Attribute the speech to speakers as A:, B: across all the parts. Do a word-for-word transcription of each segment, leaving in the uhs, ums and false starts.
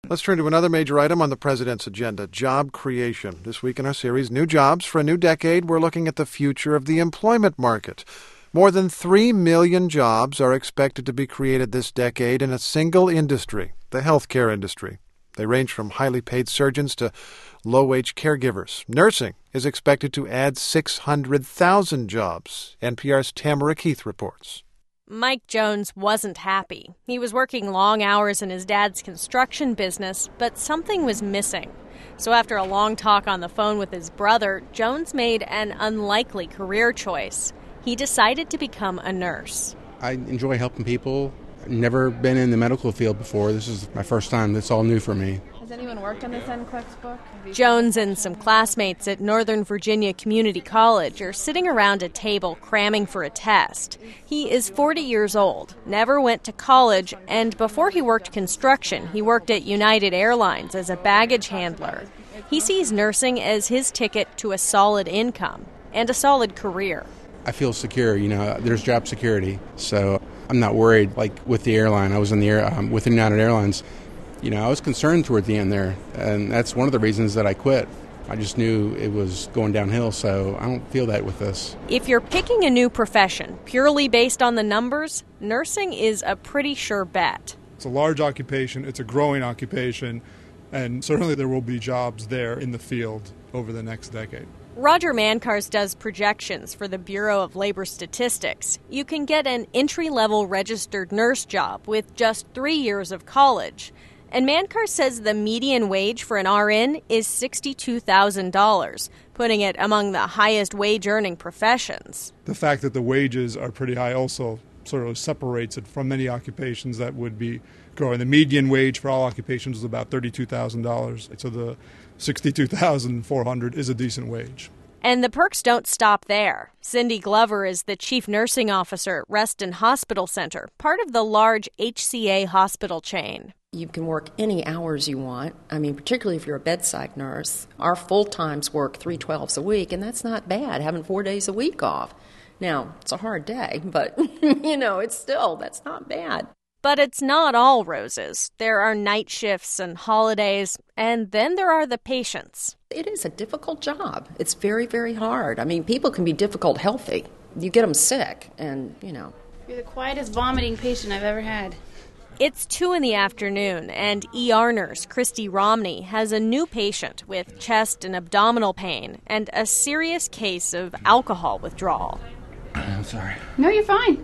A: Let's turn to another major item on the president's agenda, job creation. This week in our series, New Jobs for a New Decade, we're looking at the future of the employment market. More than three million jobs are expected to be created this decade in a single industry, the healthcare industry. They range from highly paid surgeons to low-wage caregivers. Nursing is expected to add six hundred thousand jobs. N P R's Tamara Keith reports.
B: Mike Jones wasn't happy. He was working long hours in his dad's construction business, but something was missing. So after a long talk on the phone with his brother, Jones made an unlikely career choice. He decided to become a nurse.
C: I enjoy helping people. I've never been in the medical field before. This is my first time. It's all new for me.
D: Has anyone worked on this N C L E X book?
B: Jones and some classmates at Northern Virginia Community College are sitting around a table cramming for a test. He is forty years old, never went to college, and before he worked construction, he worked at United Airlines as a baggage handler. He sees nursing as his ticket to a solid income and a solid career.
C: I feel secure, you know, there's job security, so I'm not worried. Like with the airline, I was in the air, um, with United Airlines. You know, I was concerned toward the end there, and that's one of the reasons that I quit. I just knew it was going downhill, so I don't feel that with this.
B: If you're picking a new profession purely based on the numbers, nursing is a pretty sure bet.
E: It's a large occupation, it's a growing occupation, and certainly there will be jobs there in the field over the next decade.
B: Roger Mancars does projections for the Bureau of Labor Statistics. You can get an entry-level registered nurse job with just three years of college. And Mancars says the median wage for an R N is sixty-two thousand dollars, putting it among the highest wage-earning professions.
E: The fact that the wages are pretty high also sort of separates it from many occupations that would be growing. The median wage for all occupations is about thirty-two thousand dollars, so the sixty-two thousand four hundred dollars is a decent wage.
B: And the perks don't stop there. Cindy Glover is the chief nursing officer at Reston Hospital Center, part of the large H C A hospital chain.
F: You can work any hours you want. I mean, particularly if you're a bedside nurse. Our full-times work three twelves a week, and that's not bad, having four days a week off. Now, it's a hard day, but, you know, it's still, that's not bad.
B: But it's not all roses. There are night shifts and holidays, and then there are the patients.
F: It is a difficult job. It's very, very hard. I mean, people can be difficult healthy. You get them sick, and, you know.
D: You're the quietest vomiting patient I've ever had.
B: It's two in the afternoon, and E R nurse Christy Romney has a new patient with chest and abdominal pain and a serious case of alcohol withdrawal.
C: I'm sorry.
D: No, you're fine.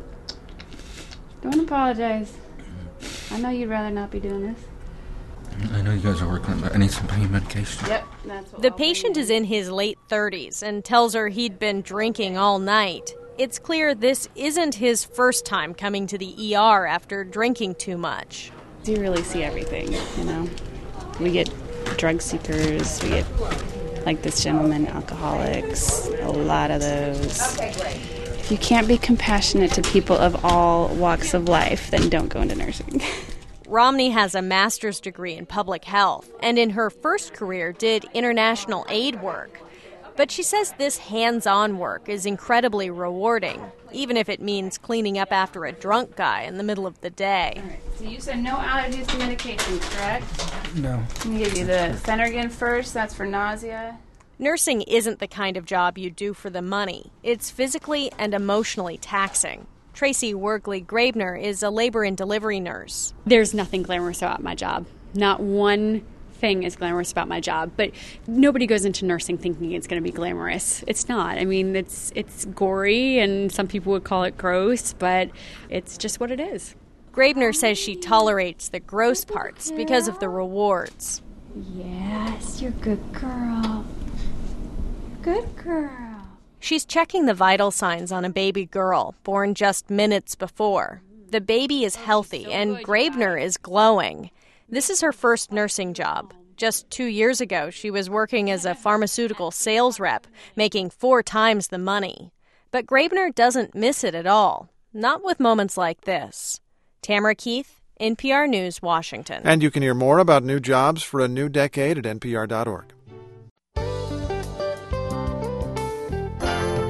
D: Don't apologize. I know you'd rather not be doing this.
C: I know you guys are working on that. I need some pain medication.
D: Yep, that's what
B: The patient is in his late thirties and tells her he'd been drinking all night. It's clear this isn't his first time coming to the E R after drinking too much.
D: You really see everything, you know. We get drug seekers, we get, like this gentleman, alcoholics, a lot of those. If you can't be compassionate to people of all walks of life, then don't go into nursing.
B: Romney has a master's degree in public health and in her first career did international aid work. But she says this hands-on work is incredibly rewarding, even if it means cleaning up after a drunk guy in the middle of the day.
D: All right, so you said no allergies to medications, correct?
C: No.
D: Let me give you the Phenergan first. That's for nausea.
B: Nursing isn't the kind of job you do for the money. It's physically and emotionally taxing. Tracy Worgley-Grabner is a labor and delivery nurse.
G: There's nothing glamorous about my job. Not one thing is glamorous about my job, but nobody goes into nursing thinking it's going to be glamorous. It's not. I mean, it's it's gory, and some people would call it gross, but it's just what it is.
B: Grabner says she tolerates the gross parts because of the rewards.
G: Yes, you're a good girl. Good girl.
B: She's checking the vital signs on a baby girl born just minutes before. The baby is healthy, and Grabner is glowing. This is her first nursing job. Just two years ago, she was working as a pharmaceutical sales rep, making four times the money. But Grabner doesn't miss it at all, not with moments like this. Tamara Keith, N P R News, Washington.
A: And you can hear more about new jobs for a new decade at N P R dot org.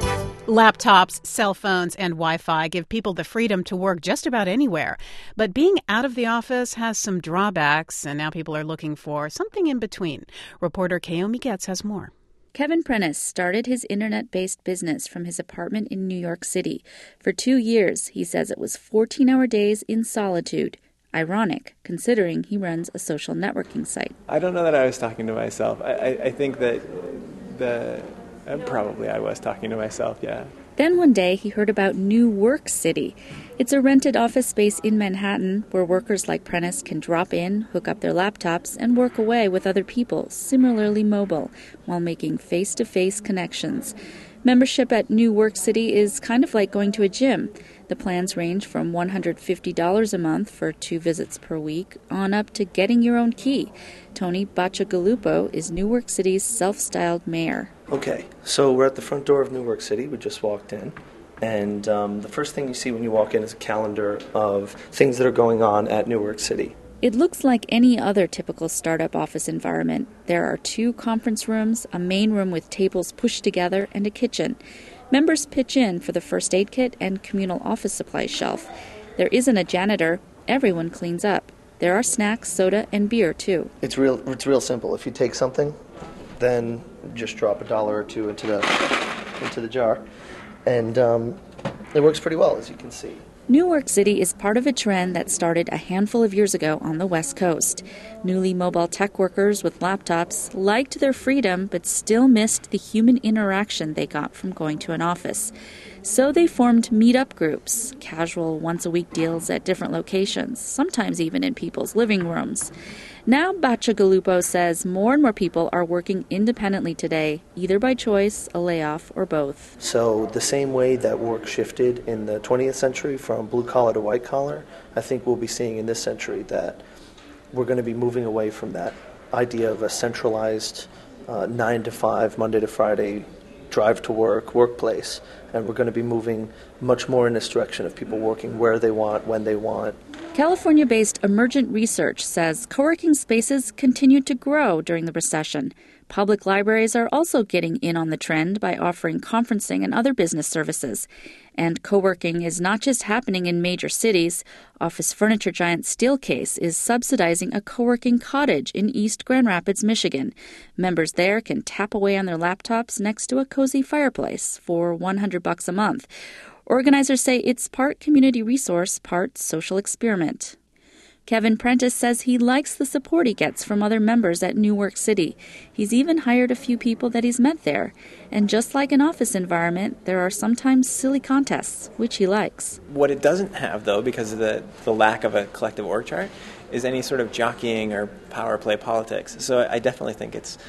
H: Laptops, cell phones, and Wi-Fi give people the freedom to work just about anywhere. But being out of the office has some drawbacks, and now people are looking for something in between. Reporter Kaomi Getz has more.
I: Kevin Prentice started his internet-based business from his apartment in New York City. For two years, he says it was fourteen-hour days in solitude. Ironic, considering he runs a social networking site.
J: I don't know that I was talking to myself. I, I, I think that the... Uh, probably I was talking to myself, yeah.
I: Then one day he heard about New Work City. It's a rented office space in Manhattan where workers like Prentice can drop in, hook up their laptops, and work away with other people similarly mobile while making face-to-face connections. Membership at New Work City is kind of like going to a gym. The plans range from one hundred fifty dollars a month for two visits per week on up to getting your own key. Tony Bacigalupo is Newark City's self-styled mayor.
K: Okay, so we're at the front door of Newark City. We just walked in. And um, the first thing you see when you walk in is a calendar of things that are going on at Newark City.
I: It looks like any other typical startup office environment. There are two conference rooms, a main room with tables pushed together, and a kitchen. Members pitch in for the first aid kit and communal office supplies shelf. There isn't a janitor. Everyone cleans up. There are snacks, soda, and beer, too.
K: It's real It's real simple. If you take something, then just drop a dollar or two into the into the jar. And um, it works pretty well, as you can see.
I: Newark City is part of a trend that started a handful of years ago on the West Coast. Newly mobile tech workers with laptops liked their freedom but still missed the human interaction they got from going to an office. So they formed meet-up groups, casual once-a-week deals at different locations, sometimes even in people's living rooms. Now Bacigalupo says more and more people are working independently today, either by choice, a layoff, or both.
K: So the same way that work shifted in the twentieth century from blue-collar to white-collar, I think we'll be seeing in this century that we're going to be moving away from that idea of a centralized uh, nine to five, Monday to Friday, drive to work, workplace. And we're going to be moving much more in this direction of people working where they want, when they want.
I: California-based Emergent Research says co-working spaces continued to grow during the recession. Public libraries are also getting in on the trend by offering conferencing and other business services. And co-working is not just happening in major cities. Office furniture giant Steelcase is subsidizing a co-working cottage in East Grand Rapids, Michigan. Members there can tap away on their laptops next to a cozy fireplace for one hundred bucks a month. Organizers say it's part community resource, part social experiment. Kevin Prentice says he likes the support he gets from other members at Newark City. He's even hired a few people that he's met there. And just like an office environment, there are sometimes silly contests, which he likes.
J: What it doesn't have, though, because of the, the lack of a collective org chart, is any sort of jockeying or power play politics. So I definitely think it's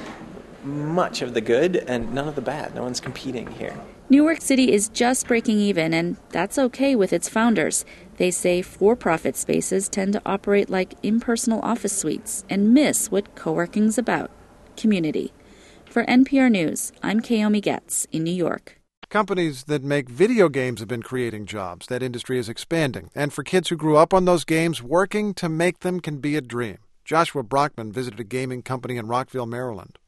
J: much of the good and none of the bad. No one's competing here.
I: Newark City is just breaking even, and that's okay with its founders. They say for-profit spaces tend to operate like impersonal office suites and miss what co-working's about, community. For N P R News, I'm Kaomi Getz in New York.
A: Companies that make video games have been creating jobs. That industry is expanding. And for kids who grew up on those games, working to make them can be a dream. Joshua Brockman visited a gaming company in Rockville, Maryland.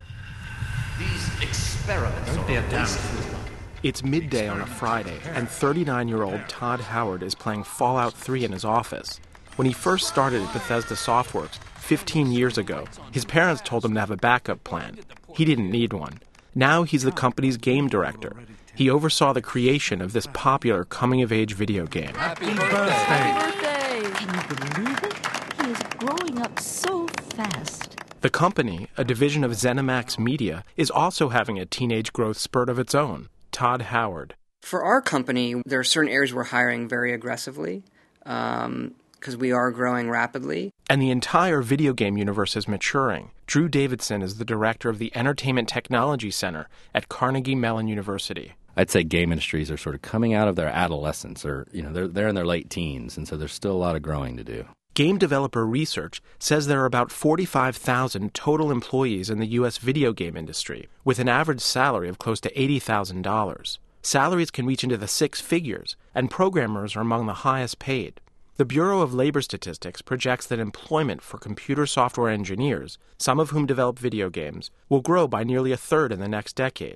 L: These experiments are damn.
M: It's midday on a Friday, and thirty-nine-year-old Todd Howard is playing Fallout three in his office. When he first started at Bethesda Softworks fifteen years ago, his parents told him to have a backup plan. He didn't need one. Now he's the company's game director. He oversaw the creation of this popular coming-of-age video game.
L: Happy birthday! Happy
N: birthday! Can you believe it? He is growing up so fast.
M: The company, a division of ZeniMax Media, is also having a teenage growth spurt of its own. Todd Howard.
O: For our company, there are certain areas we're hiring very aggressively because um, we are growing rapidly.
M: And the entire video game universe is maturing. Drew Davidson is the director of the Entertainment Technology Center at Carnegie Mellon University.
P: I'd say game industries are sort of coming out of their adolescence, or you know, they're they're in their late teens, and so there's still a lot of growing to do.
M: Game Developer Research says there are about forty-five thousand total employees in the U S video game industry, with an average salary of close to eighty thousand dollars. Salaries can reach into the six figures, and programmers are among the highest paid. The Bureau of Labor Statistics projects that employment for computer software engineers, some of whom develop video games, will grow by nearly a third in the next decade.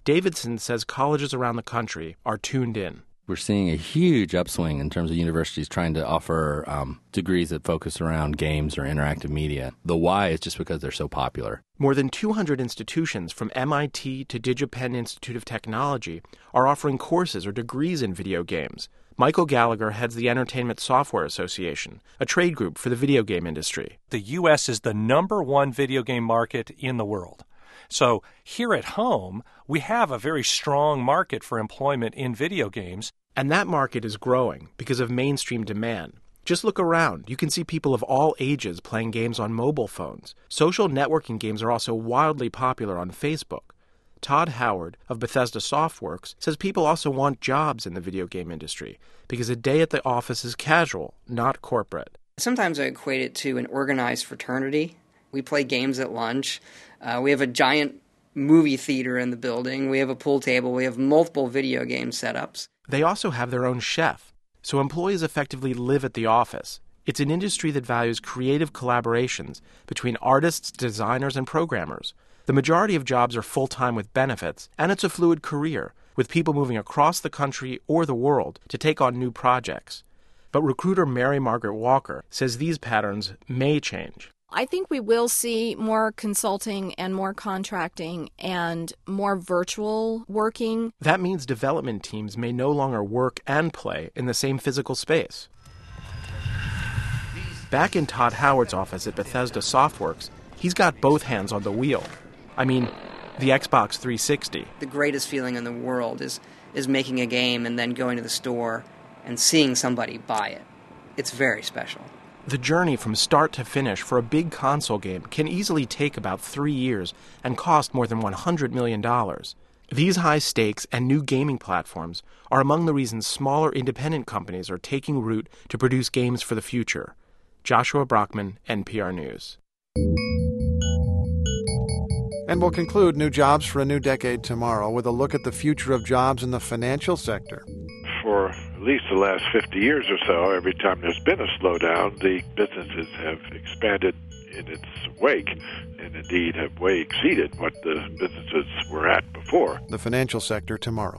M: Davidson says colleges around the country are tuned in.
P: We're seeing a huge upswing in terms of universities trying to offer um, degrees that focus around games or interactive media. The why is just because they're so popular.
M: More than two hundred institutions, from M I T to DigiPenn Institute of Technology, are offering courses or degrees in video games. Michael Gallagher heads the Entertainment Software Association, a trade group for the video game industry.
Q: The U S is the number one video game market in the world. So here at home, we have a very strong market for employment in video games.
M: And that market is growing because of mainstream demand. Just look around. You can see people of all ages playing games on mobile phones. Social networking games are also wildly popular on Facebook. Todd Howard of Bethesda Softworks says people also want jobs in the video game industry because a day at the office is casual, not corporate.
O: Sometimes I equate it to an organized fraternity. We play games at lunch. Uh, we have a giant movie theater in the building. We have a pool table. We have multiple video game setups.
M: They also have their own chef, so employees effectively live at the office. It's an industry that values creative collaborations between artists, designers, and programmers. The majority of jobs are full-time with benefits, and it's a fluid career, with people moving across the country or the world to take on new projects. But recruiter Mary Margaret Walker says these patterns may change.
R: I think we will see more consulting and more contracting and more virtual working.
M: That means development teams may no longer work and play in the same physical space. Back in Todd Howard's office at Bethesda Softworks, he's got both hands on the wheel. I mean, the Xbox three sixty.
O: The greatest feeling in the world is, is making a game and then going to the store and seeing somebody buy it. It's very special.
M: The journey from start to finish for a big console game can easily take about three years and cost more than one hundred million dollars. These high stakes and new gaming platforms are among the reasons smaller independent companies are taking root to produce games for the future. Joshua Brockman, N P R News.
A: And we'll conclude New Jobs for a New Decade tomorrow with a look at the future of jobs in the financial sector.
S: For at least the last fifty years or so, every time there's been a slowdown, the businesses have expanded in its wake and indeed have way exceeded what the businesses were at before.
A: The financial sector tomorrow.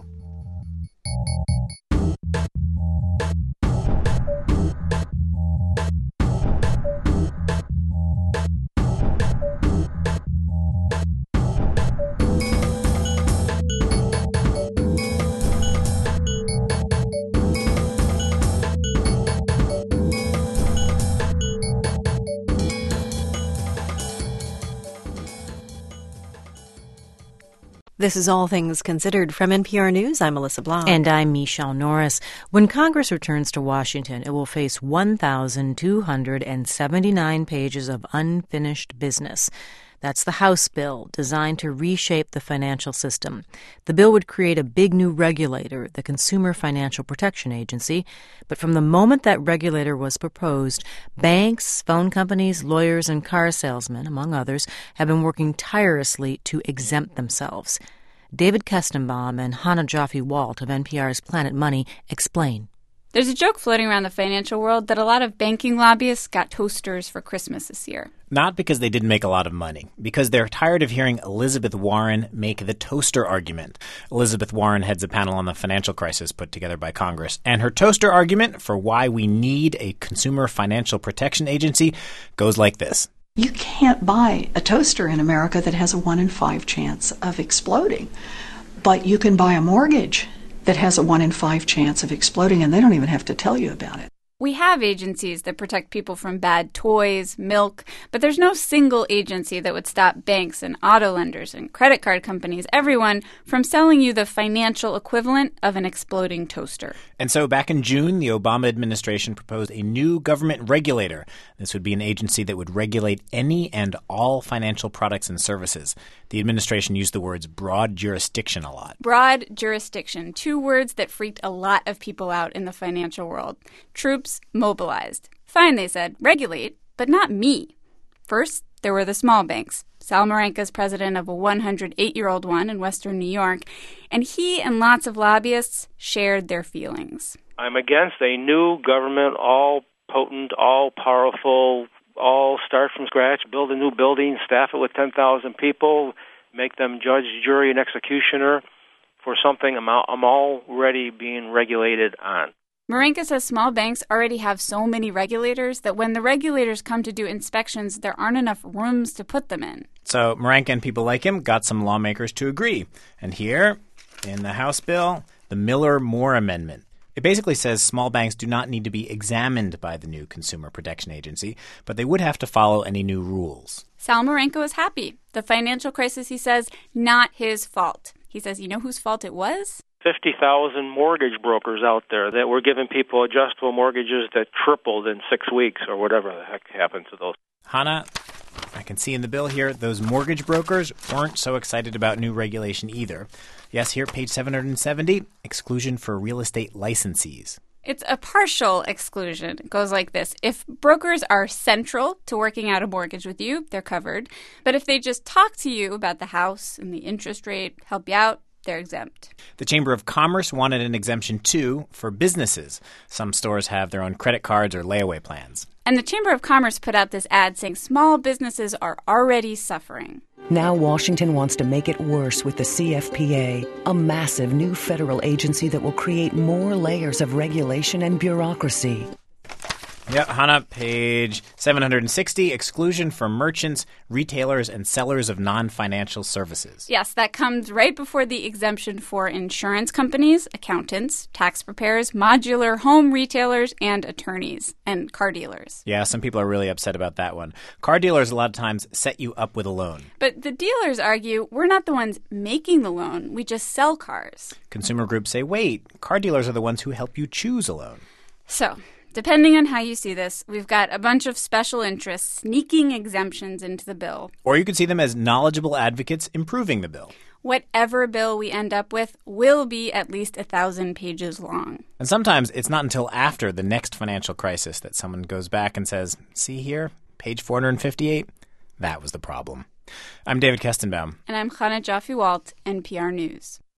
T: This is All Things Considered from N P R News. I'm Melissa Blanc.
H: And I'm Michelle Norris. When Congress returns to Washington, it will face one thousand two hundred seventy-nine pages of unfinished business. That's the House bill designed to reshape the financial system. The bill would create a big new regulator, the Consumer Financial Protection Agency. But from the moment that regulator was proposed, banks, phone companies, lawyers, and car salesmen, among others, have been working tirelessly to exempt themselves. David Kestenbaum and Hannah Jaffe-Walt of N P R's Planet Money explain.
G: There's a joke floating around the financial world that a lot of banking lobbyists got toasters for Christmas this year.
U: Not because they didn't make a lot of money, because they're tired of hearing Elizabeth Warren make the toaster argument. Elizabeth Warren heads a panel on the financial crisis put together by Congress, and her toaster argument for why we need a Consumer Financial Protection Agency goes like this.
V: You can't buy a toaster in America that has a one in five chance of exploding, but you can buy a mortgage that has a one in five chance of exploding, and they don't even have to tell you about it.
G: We have agencies that protect people from bad toys, milk, but there's no single agency that would stop banks and auto lenders and credit card companies, everyone, from selling you the financial equivalent of an exploding toaster.
U: And so back in June, the Obama administration proposed a new government regulator. This would be an agency that would regulate any and all financial products and services. The administration used the words broad jurisdiction a lot.
G: Broad jurisdiction, two words that freaked a lot of people out in the financial world. Troops mobilized. Fine, they said, regulate, but not me. First, there were the small banks. Sal Maranka's president of a one hundred eight-year-old one in western New York, and he and lots of lobbyists shared their feelings.
W: I'm against a new government, all potent, all powerful, all start from scratch, build a new building, staff it with ten thousand people, make them judge, jury, and executioner. for something I'm, I'm already being regulated on.
D: Marenka says small banks already have so many regulators that when the regulators come to do inspections, there aren't enough rooms to put them in.
U: So Marenka and people like him got some lawmakers to agree. And here, in the House bill, the Miller-Moore Amendment. It basically says small banks do not need to be examined by the new Consumer Protection Agency, but they would have to follow any new rules.
D: Sal Marenka was happy. The financial crisis, he says, not his fault. He says, you know whose fault it was?
W: fifty thousand mortgage brokers out there that were giving people adjustable mortgages that tripled in six weeks or whatever the heck happened to those.
U: Hannah, I can see in the bill here, those mortgage brokers weren't so excited about new regulation either. Yes, here, page seven hundred seventy, exclusion for real estate licensees.
D: It's a partial exclusion. It goes like this. If brokers are central to working out a mortgage with you, they're covered. But if they just talk to you about the house and the interest rate, help you out, they're exempt.
U: The Chamber of Commerce wanted an exemption, too, for businesses. Some stores have their own credit cards or layaway plans.
D: And the Chamber of Commerce put out this ad saying small businesses are already suffering.
C: Now Washington wants to make it worse with the C F P A, a massive new federal agency that will create more layers of regulation and bureaucracy.
U: Yep, Hannah, page seven hundred sixty, exclusion for merchants, retailers, and sellers of non-financial services.
D: Yes, that comes right before the exemption for insurance companies, accountants, tax preparers, modular home retailers, and attorneys, and car dealers.
U: Yeah, some people are really upset about that one. Car dealers a lot of times set you up with a loan.
D: But the dealers argue, we're not the ones making the loan, we just sell cars.
U: Consumer groups say, wait, car dealers are the ones who help you choose a loan.
D: So, depending on how you see this, we've got a bunch of special interests sneaking exemptions into the bill.
U: Or you could see them as knowledgeable advocates improving the bill.
D: Whatever bill we end up with will be at least a thousand pages long.
U: And sometimes it's not until after the next financial crisis that someone goes back and says, see here, page four hundred fifty-eight, that was the problem. I'm David Kestenbaum.
D: And I'm Chana Joffe-Walt, N P R News.